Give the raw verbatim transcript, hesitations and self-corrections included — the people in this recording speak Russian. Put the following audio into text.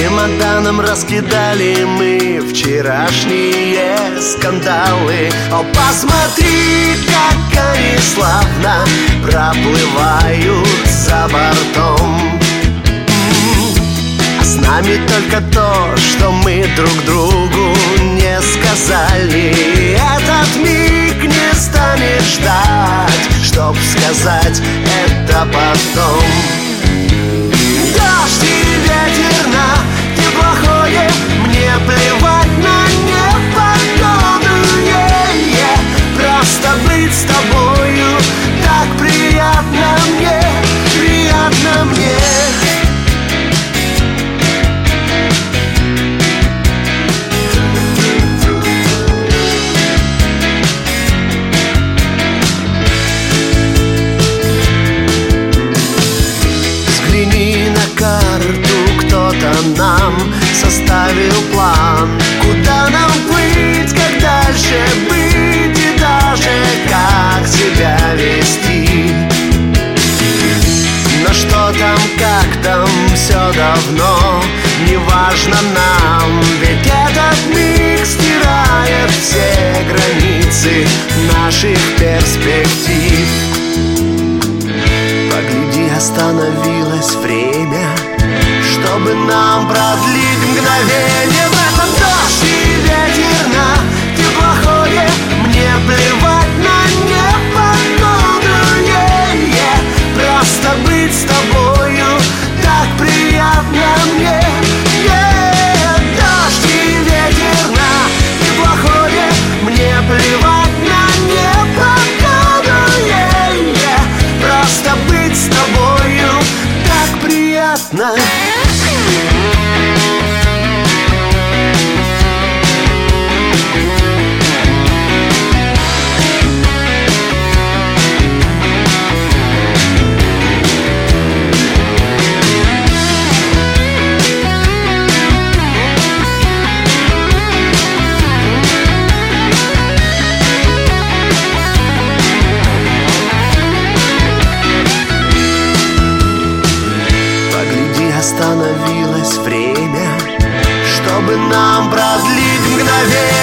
чемоданом раскидали мы вчерашние скандалы. О, посмотри, как они славно проплывают за бортом. А с нами только то, что мы друг другу не сказали. Этот миг не станет ждать, чтоб сказать это потом. Дождь и ветер на теплоходе, мне плевать на непогоду. е-е. Просто быть с тобою так приятно мне, приятно мне. Кто-то нам составил план, куда нам плыть, как дальше быть и даже как себя вести. Но что там, как там, все давно не важно нам, ведь этот миг стирает все границы наших перспектив. Погляди, остановилось время, чтобы нам продлить мгновение. В этом дождь и ветер на теплоходе, мне плевать на непогоду. е-е. Просто быть с тобою так приятно мне. е-е. Дождь и ветер на теплоходе, мне плевать на непогоду. е-е. Просто быть с тобою так приятно. Остановилось время, чтобы нам продлить мгновение.